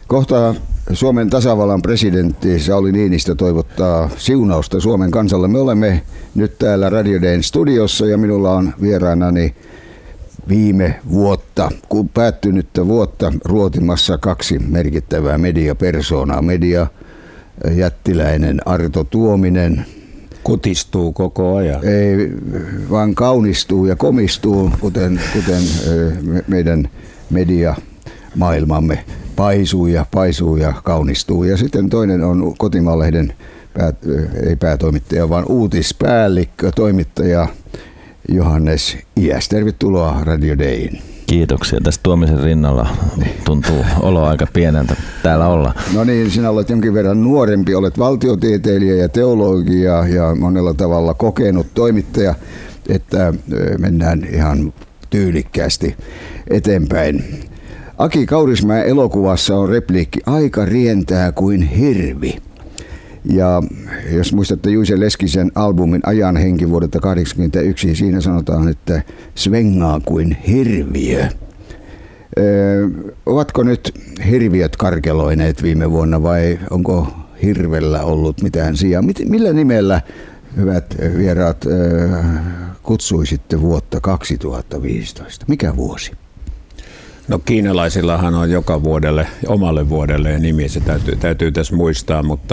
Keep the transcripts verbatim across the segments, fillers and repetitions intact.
Kohta Suomen tasavallan presidentti Sauli Niinistö toivottaa siunausta Suomen kansalle. Me olemme nyt täällä Radio Dayn studiossa ja minulla on vieraanani viime vuotta, kun päättynyttä vuotta ruotimassa kaksi merkittävää mediapersoonaa. Media jättiläinen Arto Tuominen. Kutistuu koko ajan. Ei, vaan kaunistuu ja komistuu, kuten, kuten meidän mediamaailmamme paisuu ja paisuu ja kaunistuu. Ja sitten toinen on Kotimaalehden, pää, ei päätoimittaja, vaan uutispäällikkö, toimittaja Johannes Iäs. Tervetuloa Radio Dayn. Kiitoksia. Tästä Tuomisen rinnalla tuntuu olo aika pieneltä täällä olla. No niin, sinä olet jonkin verran nuorempi, olet valtiotieteilijä ja teologi ja, ja monella tavalla kokenut toimittaja, että mennään ihan tyylikkäästi eteenpäin. Aki Kaurismäen elokuvassa on repliikki "aika rientää kuin hirvi". Ja jos muistatte Juise Leskisen albumin Ajan henki vuodelta kahdeksankymmentäyksi, siinä sanotaan, että svengaa kuin hirviö. Öö, ovatko nyt hirviöt karkeloineet viime vuonna vai onko hirvellä ollut mitään sijaa? Millä nimellä, hyvät vieraat, öö, kutsuisitte vuotta kaksituhattaviisitoista? Mikä vuosi? No kiinalaisillahan on joka vuodelle, omalle vuodelle nimi, se täytyy, täytyy tässä muistaa, mutta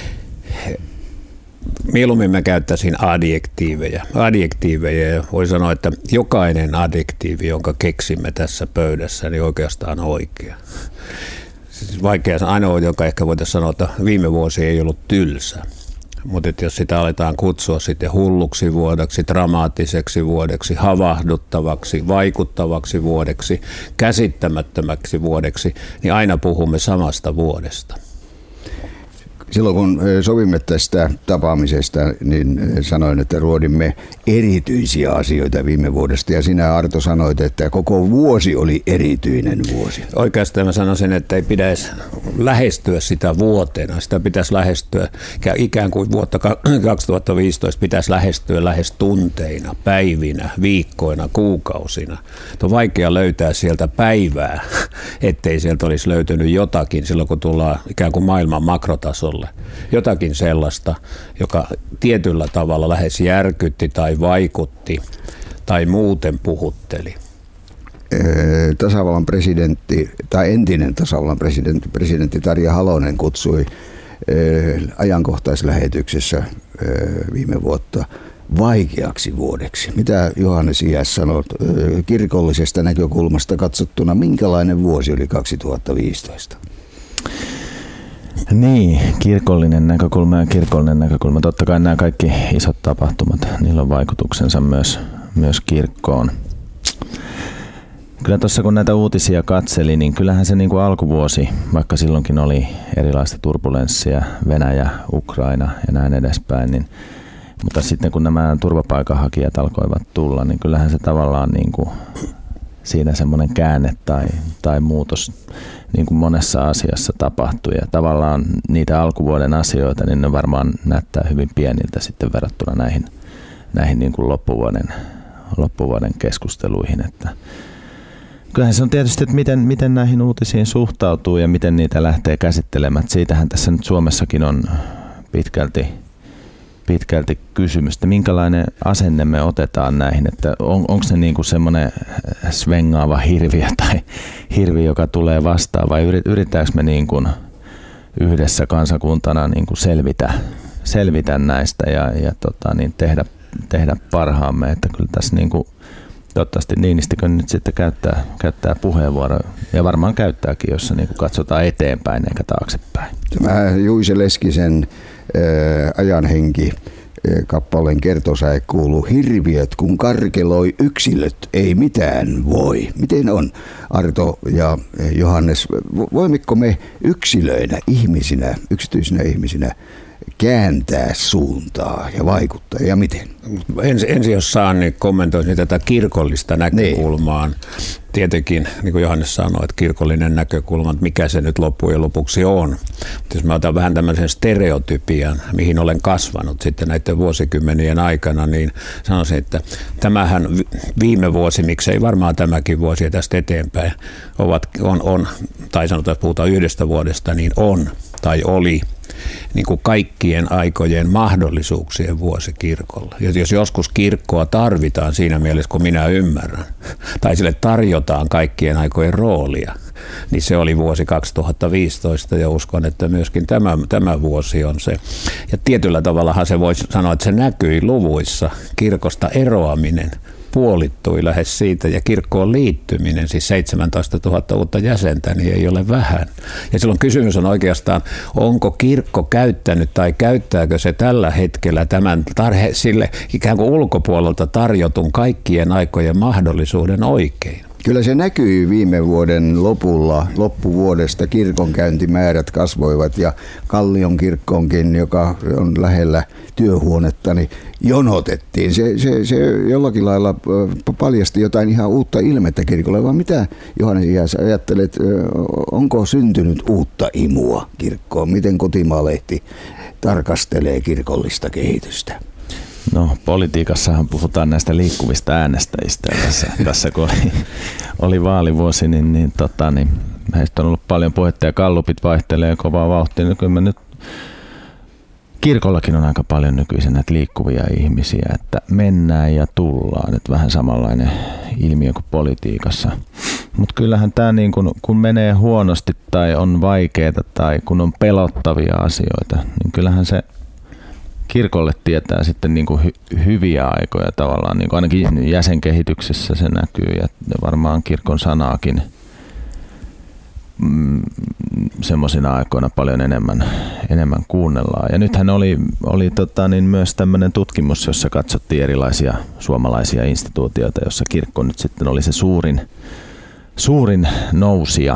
mieluummin mä käyttäisin adjektiiveja. Adjektiiveja ja voi sanoa, että jokainen adjektiivi, jonka keksimme tässä pöydässä, niin oikeastaan on oikea. Siis vaikea, ainoa, joka ehkä voitaisiin sanoa, että viime vuosi ei ollut tylsä. Mutta jos sitä aletaan kutsua sitten hulluksi vuodeksi, dramaattiseksi vuodeksi, havahduttavaksi, vaikuttavaksi vuodeksi, käsittämättömäksi vuodeksi, niin aina puhumme samasta vuodesta. Silloin kun sovimme tästä tapaamisesta, niin sanoin, että ruodimme erityisiä asioita viime vuodesta. Ja sinä, Arto, sanoit, että koko vuosi oli erityinen vuosi. Oikeastaan mä sanoisin, että ei pitäisi lähestyä sitä vuotena. Sitä pitäisi lähestyä ikään kuin vuotta kaksituhattaviisitoista pitäisi lähestyä lähes tunteina, päivinä, viikkoina, kuukausina. On vaikea löytää sieltä päivää, ettei sieltä olisi löytynyt jotakin silloin, kun tullaan ikään kuin maailman makrotasolla. Jotakin sellaista, joka tietyllä tavalla lähes järkytti tai vaikutti tai muuten puhutteli. Tasavallan presidentti tai entinen tasavallan presidentti, presidentti Tarja Halonen kutsui ajankohtaislähetyksessä viime vuotta vaikeaksi vuodeksi. Mitä Johannes Iäs sanot kirkollisesta näkökulmasta katsottuna, minkälainen vuosi oli kaksituhattaviisitoista? Niin, kirkollinen näkökulma ja kirkollinen näkökulma. Totta kai nämä kaikki isot tapahtumat, niillä on vaikutuksensa myös, myös kirkkoon. Kyllä tuossa kun näitä uutisia katseli, niin kyllähän se niin kuin alkuvuosi, vaikka silloinkin oli erilaista turbulenssia, Venäjä, Ukraina ja näin edespäin, niin, mutta sitten kun nämä turvapaikanhakijat alkoivat tulla, niin kyllähän se tavallaan niin kuin siinä semmoinen käänne tai, tai muutos niin kuin monessa asiassa tapahtui. Ja tavallaan niitä alkuvuoden asioita, niin ne varmaan näyttää hyvin pieniltä sitten verrattuna näihin, näihin niin kuin loppuvuoden, loppuvuoden keskusteluihin. Että kyllähän se on tietysti, että miten, miten näihin uutisiin suhtautuu ja miten niitä lähtee käsittelemään. Siitähän tässä nyt Suomessakin on pitkälti pitkälti kysymys, että minkälainen asenne me otetaan näihin, että on, onko se niin kuin semmoinen svengaava hirviö tai hirvi, joka tulee vastaan, vai yritetäänkö me niin kuin yhdessä kansakuntana niin kuin selvitä, selvitä näistä ja, ja tota, niin tehdä, tehdä parhaamme, että kyllä tässä niin kuin, toivottavasti Niinistökö nyt sitten käyttää, käyttää puheenvuoroja ja varmaan käyttääkin, jossa niin kuin katsotaan eteenpäin eikä taaksepäin. Tämä Juise Leskisen ää, Ajan henki kappaleen kertosäe kuuluu: hirviöt kun karkeloi, yksilöt ei mitään voi. Miten on, Arto ja Johannes, voimmeko me yksilöinä, ihmisinä, yksityisinä ihmisinä kääntää suuntaa ja vaikuttaa ja miten? Ensin, ensin jos saan, niin kommentoisin tätä kirkollista näkökulmaa. Niin. Tietenkin, niin kuin Johannes sanoi, että kirkollinen näkökulma, että mikä se nyt loppujen lopuksi on. Mutta jos mä otan vähän tämmöisen stereotypian, mihin olen kasvanut sitten näiden vuosikymmenien aikana, niin sanoisin, että tämähän viime vuosi, miksei varmaan tämäkin vuosi ja tästä eteenpäin, ovat, on, on, tai sanotaan, että puhutaan yhdestä vuodesta, niin on tai oli niin kuin kaikkien aikojen mahdollisuuksien vuosi kirkolla. Jos joskus kirkkoa tarvitaan siinä mielessä, kun minä ymmärrän, tai sille tarjotaan kaikkien aikojen roolia, niin se oli vuosi kaksituhattaviisitoista ja uskon, että myöskin tämä, tämä vuosi on se. Ja tietyllä tavallahan se voisi sanoa, että se näkyi luvuissa. Kirkosta eroaminen puolittui lähes siitä ja kirkkoon liittyminen, siis seitsemäntoistatuhatta uutta jäsentä, niin ei ole vähän. Ja silloin kysymys on oikeastaan, onko kirkko käyttänyt tai käyttääkö se tällä hetkellä tämän tarhe, sille ikään kuin ulkopuolelta tarjotun kaikkien aikojen mahdollisuuden oikein? Kyllä se näkyy viime vuoden lopulla, loppuvuodesta kirkonkäyntimäärät kasvoivat ja Kallion kirkkoonkin, joka on lähellä työhuonetta, niin jonotettiin. Se, se, se jollakin lailla paljasti jotain ihan uutta ilmettä kirkolle, vaan mitä Johannes ajattelet, onko syntynyt uutta imua kirkkoon? Miten Kotimaa-lehti tarkastelee kirkollista kehitystä? No, politiikassahan puhutaan näistä liikkuvista äänestäjistä. Tässä, tässä kun oli, oli vaalivuosi, niin, niin, tota, niin heistä on ollut paljon puhetta ja gallupit vaihtelee kovaa vauhtia. Niin kyllä nyt kirkollakin on aika paljon nykyisin näitä liikkuvia ihmisiä, että mennään ja tullaan. Nyt vähän samanlainen ilmiö kuin politiikassa. Mutta kyllähän tämä niin kun, kun menee huonosti tai on vaikeaa tai kun on pelottavia asioita, niin kyllähän se kirkolle tietää sitten niin kuin hy- hyviä aikoja tavallaan, niin kuin ainakin jäsenkehityksessä se näkyy ja varmaan kirkon sanaakin mm, semmoisina aikoina paljon enemmän, enemmän kuunnellaan. Ja nythän oli, oli tota, niin myös tämmöinen tutkimus, jossa katsottiin erilaisia suomalaisia instituutioita, jossa kirkko nyt sitten oli se suurin, suurin nousija.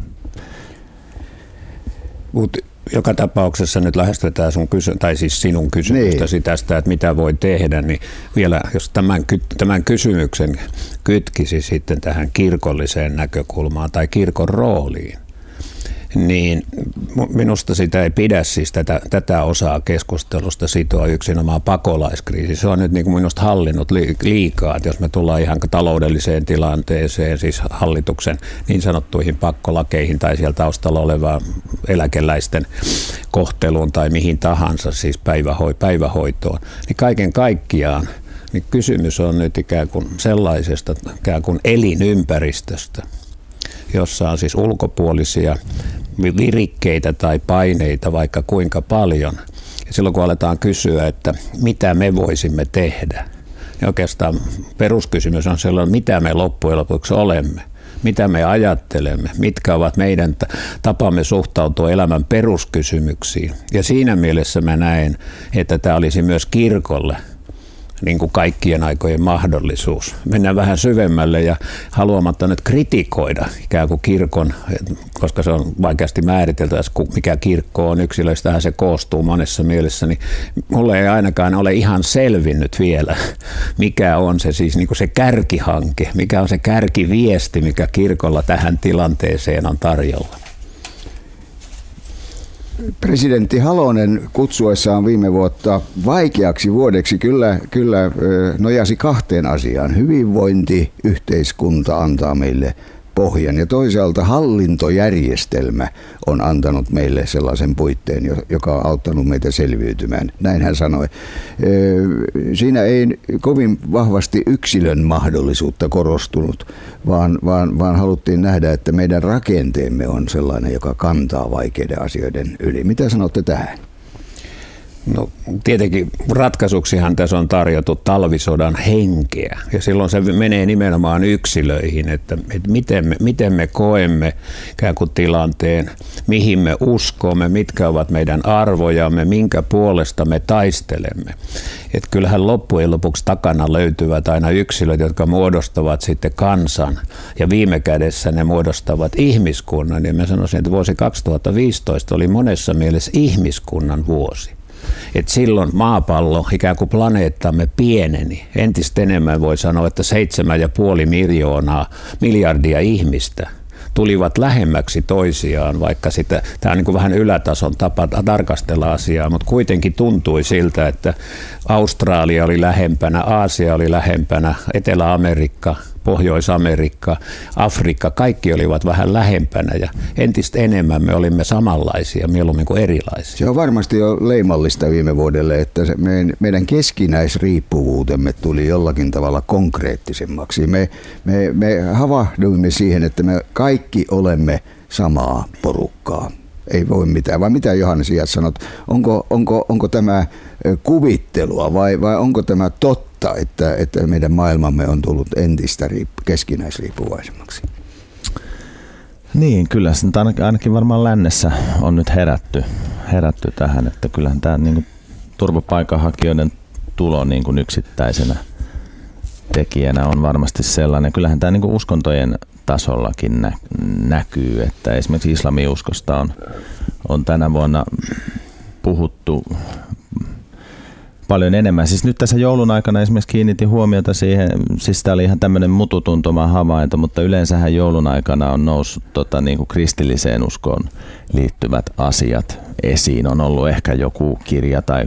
Mut joka tapauksessa nyt lähestytään sun kysy- tai siis sinun kysymystäsi niin tästä, että mitä voi tehdä, niin vielä jos tämän, tämän kysymyksen kytkisi sitten tähän kirkolliseen näkökulmaan tai kirkon rooliin, niin minusta sitä ei pidä siis tätä, tätä osaa keskustelusta sitoa yksinomaan pakolaiskriisi. Se on nyt niin kuin minusta hallinnut liikaa, että jos me tullaan ihan taloudelliseen tilanteeseen, siis hallituksen niin sanottuihin pakkolakeihin tai siellä taustalla olevaan eläkeläisten kohteluun tai mihin tahansa, siis päiväho- päivähoitoon, niin kaiken kaikkiaan niin kysymys on nyt ikään kuin sellaisesta ikään kuin elinympäristöstä, jossa on siis ulkopuolisia virikkeitä tai paineita vaikka kuinka paljon. Ja silloin kun aletaan kysyä, että mitä me voisimme tehdä, niin oikeastaan peruskysymys on sellainen, mitä me loppujen lopuksi olemme, mitä me ajattelemme, mitkä ovat meidän tapamme suhtautua elämän peruskysymyksiin. Ja siinä mielessä mä näen, että tämä olisi myös kirkolle niin kuin kaikkien aikojen mahdollisuus. Mennään vähän syvemmälle ja haluamatta nyt kritikoida ikään kuin kirkon, koska se on vaikeasti määriteltävä, mikä kirkko on, yksilöistähän se koostuu monessa mielessä, niin mulle ei ainakaan ole ihan selvinnyt vielä, mikä on se siis niin kuin se kärkihanke, mikä on se kärkiviesti, mikä kirkolla tähän tilanteeseen on tarjolla. Presidentti Halonen kutsuessaan viime vuotta vaikeaksi vuodeksi kyllä, kyllä nojasi kahteen asiaan. Hyvinvointi, yhteiskunta antaa meille pohjan ja toisaalta hallintojärjestelmä on antanut meille sellaisen puitteen, joka on auttanut meitä selviytymään. Näin hän sanoi. Siinä ei kovin vahvasti yksilön mahdollisuutta korostunut, vaan, vaan, vaan haluttiin nähdä, että meidän rakenteemme on sellainen, joka kantaa vaikeiden asioiden yli. Mitä sanotte tähän? No tietenkin ratkaisuksihan tässä on tarjottu talvisodan henkeä ja silloin se menee nimenomaan yksilöihin, että, että miten, me, miten me koemme ikään kuin tilanteen, mihin me uskomme, mitkä ovat meidän arvojamme, minkä puolesta me taistelemme. Että kyllähän loppujen lopuksi takana löytyvät aina yksilöt, jotka muodostavat sitten kansan ja viime kädessä ne muodostavat ihmiskunnan ja mä sanoisin, että vuosi kaksituhattaviisitoista oli monessa mielessä ihmiskunnan vuosi. Et silloin maapallo, ikään kuin planeettamme pieneni. Entistä enemmän voi sanoa, että seitsemän ja puoli miljoonaa, miljardia ihmistä tulivat lähemmäksi toisiaan, vaikka sitä, tämä on niin kuin vähän ylätason tapa tarkastella asiaa, mutta kuitenkin tuntui siltä, että Australia oli lähempänä, Aasia oli lähempänä, Etelä-Amerikka, Pohjois-Amerikka, Afrikka, kaikki olivat vähän lähempänä ja entistä enemmän me olimme samanlaisia, mieluummin kuin erilaisia. Se on varmasti jo leimallista viime vuodelle, että se meidän, meidän keskinäisriippuvuutemme tuli jollakin tavalla konkreettisemmaksi. Me, me, me havahduimme siihen, että me kaikki olemme samaa porukkaa. Ei voi mitään. Vai mitä Johannes Iät sanot? Onko, onko, onko tämä kuvittelua vai, vai onko tämä totta, että, että meidän maailmamme on tullut entistä riippu, keskinäisriippuvaisemmaksi? Niin, kyllä se ainakin varmaan lännessä on nyt herätty, herätty tähän, että kyllähän tämä niin kuin turvapaikanhakijoiden tulo niin kuin yksittäisenä tekijänä on varmasti sellainen. Kyllähän tämä niin kuin uskontojen tasollakin nä- näkyy, että esimerkiksi islamiuskosta on, on tänä vuonna puhuttu paljon enemmän. Siis nyt tässä joulun aikana esimerkiksi kiinnitin huomiota siihen, siis tämä oli ihan tämmöinen mututuntuma havainto, mutta yleensähän joulun aikana on noussut tota, niin kuin kristilliseen uskoon liittyvät asiat esiin. On ollut ehkä joku kirja tai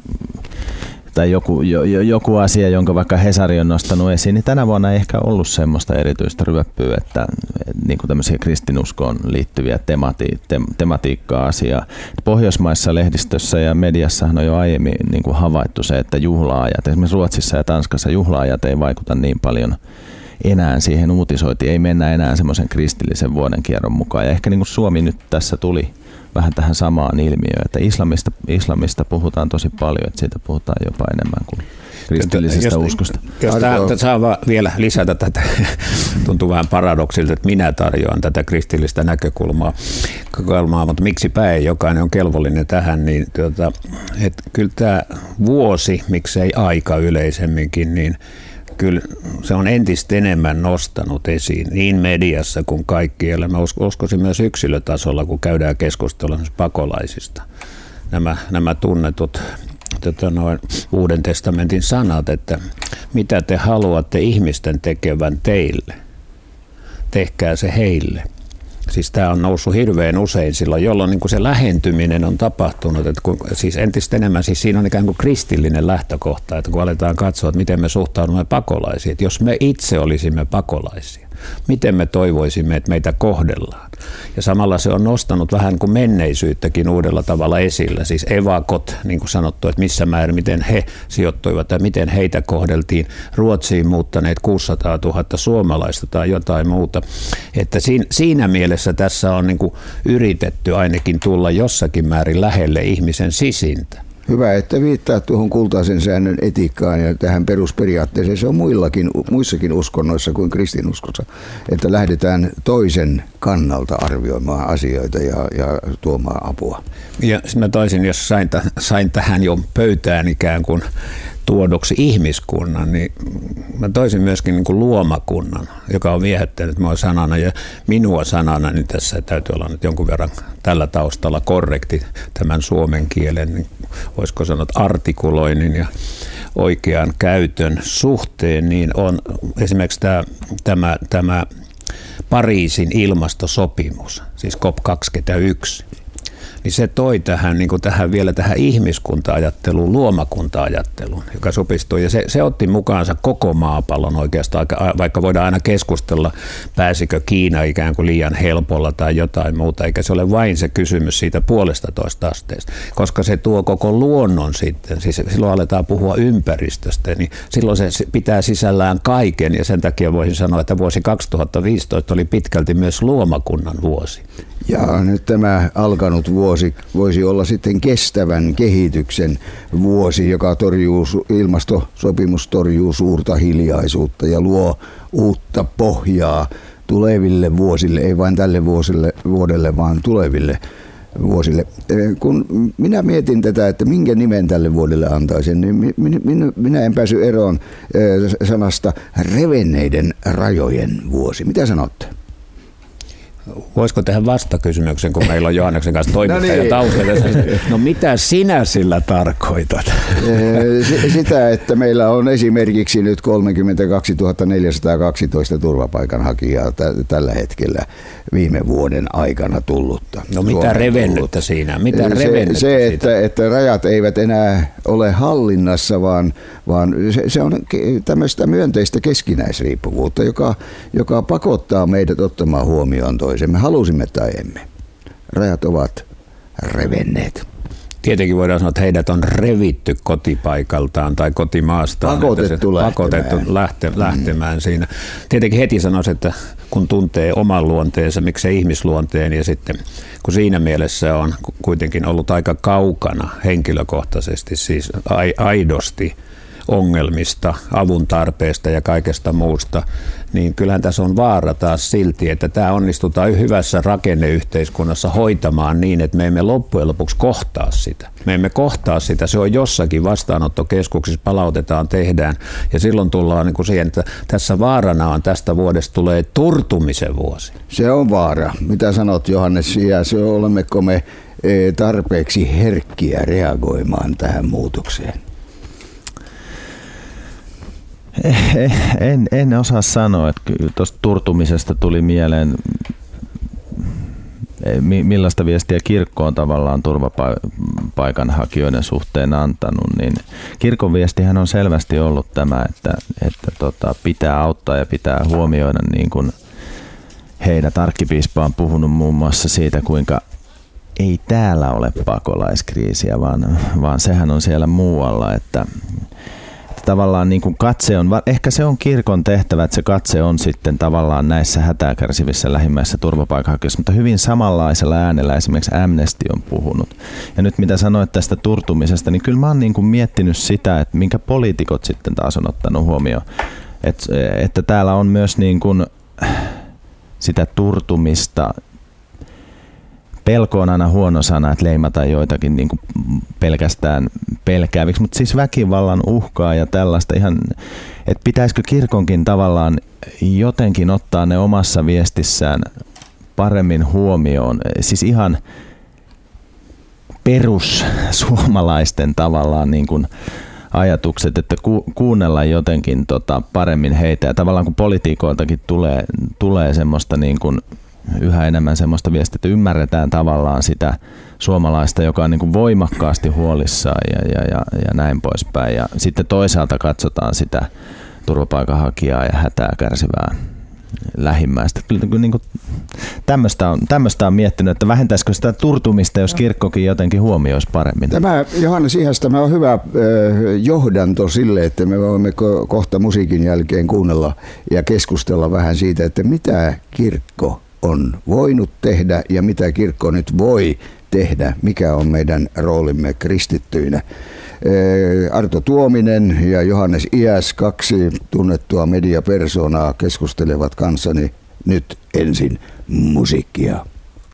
tai joku, jo, joku asia, jonka vaikka Hesari on nostanut esiin, niin tänä vuonna ei ehkä ollut semmoista erityistä ryöppyä, että niin kuin tämmöisiä kristinuskoon liittyviä temati, tem, tematiikkaa-asiaa. Pohjoismaissa lehdistössä ja mediassahan on jo aiemmin niin kuin havaittu se, että juhlaajat, esimerkiksi Ruotsissa ja Tanskassa juhlaajat ei vaikuta niin paljon enää siihen uutisoitiin, ei mennä enää semmoisen kristillisen vuodenkierron mukaan. Ja ehkä niin kuin Suomi nyt tässä tuli vähän tähän samaan ilmiöön, että islamista, islamista puhutaan tosi paljon, että siitä puhutaan jopa enemmän kuin kristillisestä jos, uskosta. Jos tämä saa vielä lisätä tätä, tuntuu vähän paradoksilta, että minä tarjoan tätä kristillistä näkökulmaa, mutta miksipä ei, jokainen on kelvollinen tähän, niin tuota, että kyllä tämä vuosi, miksei aika yleisemminkin, niin kyllä se on entistä enemmän nostanut esiin niin mediassa kuin kaikkialla. Mä uskoisin myös yksilötasolla, kun käydään keskustelua pakolaisista. Nämä, nämä tunnetut tota noin, Uuden testamentin sanat, että mitä te haluatte ihmisten tekevän teille, tehkää se heille. Siis tämä on noussut hirveän usein silloin, jolloin niin kuin se lähentyminen on tapahtunut. Että kun, siis entistä enemmän siis siinä on ikään kuin kristillinen lähtökohta, että kun aletaan katsoa, että miten me suhtaudumme pakolaisiin. Että jos me itse olisimme pakolaisia, miten me toivoisimme, että meitä kohdellaan. Ja samalla se on nostanut vähän kuin menneisyyttäkin uudella tavalla esillä. Siis evakot, niin kuin sanottu, että missä määrin, miten he sijoittuivat ja miten heitä kohdeltiin. Ruotsiin muuttaneet kuusisataatuhatta suomalaista tai jotain muuta. Että siinä, siinä mielessä tässä on niin kuin yritetty ainakin tulla jossakin määrin lähelle ihmisen sisintä. Hyvä, että viittaa tuohon kultaisen säännön etiikkaan ja tähän perusperiaatteeseen. Se on muillakin, muissakin uskonnoissa kuin kristinuskossa, että lähdetään toisen kannalta arvioimaan asioita ja, ja tuomaan apua. Ja mä toisin, jos sain, t- sain tähän jo pöytään ikään kuin tuodoksi ihmiskunnan, niin mä toisin myöskin niin kuin luomakunnan, joka on viehättänyt mua sanana ja minua sanana, niin tässä täytyy olla nyt jonkun verran tällä taustalla korrekti tämän suomen kielen, niin voisiko sanoa artikuloinnin ja oikean käytön suhteen, niin on esimerkiksi tämä, tämä, tämä Pariisin ilmastosopimus, siis C O P kaksikymmentäyksi. Niin se toi tähän, niin kuin tähän vielä tähän ihmiskunta-ajatteluun, luomakunta-ajatteluun, joka supistui. Ja se, se otti mukaansa koko maapallon oikeastaan, vaikka voidaan aina keskustella, pääsikö Kiina ikään kuin liian helpolla tai jotain muuta, eikä se ole vain se kysymys siitä puolesta toista asteesta, koska se tuo koko luonnon sitten, siis silloin aletaan puhua ympäristöstä, niin silloin se pitää sisällään kaiken, ja sen takia voisin sanoa, että vuosi kaksituhattaviisitoista oli pitkälti myös luomakunnan vuosi. Ja nyt tämä alkanut vuosi voisi olla sitten kestävän kehityksen vuosi, joka torjuu, ilmastosopimus torjuu suurta hiljaisuutta ja luo uutta pohjaa tuleville vuosille, ei vain tälle vuosille, vuodelle, vaan tuleville vuosille. Kun minä mietin tätä, että minkä nimen tälle vuodelle antaisin, niin minä en päässyt eroon sanasta revenneiden rajojen vuosi. Mitä sanotte? Voisiko tehdä vastakysymyksen, kun meillä on Johanneksen kanssa toimittaja no niin. taustalla? No mitä sinä sillä tarkoitat? Sitä, että meillä on esimerkiksi nyt kolmekymmentäkaksituhatta neljäsataakaksitoista turvapaikanhakijaa t- tällä hetkellä viime vuoden aikana tullutta. No mitä revennyttä siinä? Mitä se, revennyttä se että, että rajat eivät enää ole hallinnassa, vaan, vaan se, se on tämmöistä myönteistä keskinäisriippuvuutta, joka, joka pakottaa meidät ottamaan huomioon toisemme, halusimme tai emme. Rajat ovat revenneet. Tietenkin voidaan sanoa, että heidät on revitty kotipaikaltaan tai kotimaastaan. Pakotettu lähtemään. Pakotettu lähte, lähtemään mm. siinä. Tietenkin heti sanoisi, että kun tuntee oman luonteensa, miksei ihmisluonteen, ja sitten kun siinä mielessä on kuitenkin ollut aika kaukana henkilökohtaisesti, siis aidosti ongelmista, avun tarpeesta ja kaikesta muusta, niin kyllähän tässä on vaara taas silti, että tämä onnistutaan hyvässä rakenneyhteiskunnassa hoitamaan niin, että me emme loppujen lopuksi kohtaa sitä. Me emme kohtaa sitä, se on jossakin vastaanottokeskuksissa, palautetaan, tehdään, ja silloin tullaan niin kuin siihen, että tässä vaarana on tästä vuodesta tulee turtumisen vuosi. Se on vaara. Mitä sanot, Johannes, ja se olemmeko me tarpeeksi herkkiä reagoimaan tähän muutokseen? En, en osaa sanoa, että tuosta turtumisesta tuli mieleen, millaista viestiä kirkko on tavallaan turvapaikanhakijoiden suhteen antanut, niin kirkon viestihän on selvästi ollut tämä, että, että tota, pitää auttaa ja pitää huomioida, niin kuin heidät arkkipiispa on puhunut muun muassa siitä, kuinka ei täällä ole pakolaiskriisiä, vaan, vaan sehän on siellä muualla, että tavallaan niin kuin katse on, ehkä se on kirkon tehtävä, että se katse on sitten tavallaan näissä hätää kärsivissä lähimmäisissä turvapaikanhakijoissa, mutta hyvin samanlaisella äänellä esimerkiksi Amnesty on puhunut. Ja nyt mitä sanoit tästä turtumisesta, niin kyllä mä oon niin kuin miettinyt sitä, että minkä poliitikot sitten taas on ottanut huomioon, että, että täällä on myös niin kuin sitä turtumista. Pelko on aina huono sana, että leimataan joitakin niin kuin pelkästään pelkääviksi, mutta siis väkivallan uhkaa ja tällaista ihan, että pitäisikö kirkonkin tavallaan jotenkin ottaa ne omassa viestissään paremmin huomioon, siis ihan perussuomalaisten tavallaan niin kuin ajatukset, että ku, kuunnella jotenkin tota paremmin heitä ja tavallaan kun politiikoiltakin tulee, tulee semmoista niin kuin yhä enemmän semmoista viestiä, että ymmärretään tavallaan sitä suomalaista, joka on niin kuin voimakkaasti huolissaan ja, ja, ja, ja näin poispäin. Ja sitten toisaalta katsotaan sitä turvapaikanhakijaa ja hätää kärsivää lähimmäistä. Kyllä niin kuin tämmöistä on, tämmöistä on miettinyt, että vähentäisikö sitä turtumista, jos kirkkokin jotenkin huomioisi paremmin. Tämä, Johannes Ihas, tämä on hyvä äh, johdanto sille, että me voimme ko- kohta musiikin jälkeen kuunnella ja keskustella vähän siitä, että mitä kirkko on voinut tehdä ja mitä kirkko nyt voi tehdä, mikä on meidän roolimme kristittyinä. Arto Tuominen ja Johannes Ihas, kaksi tunnettua mediapersonaa, keskustelevat kanssani nyt ensin musiikkia.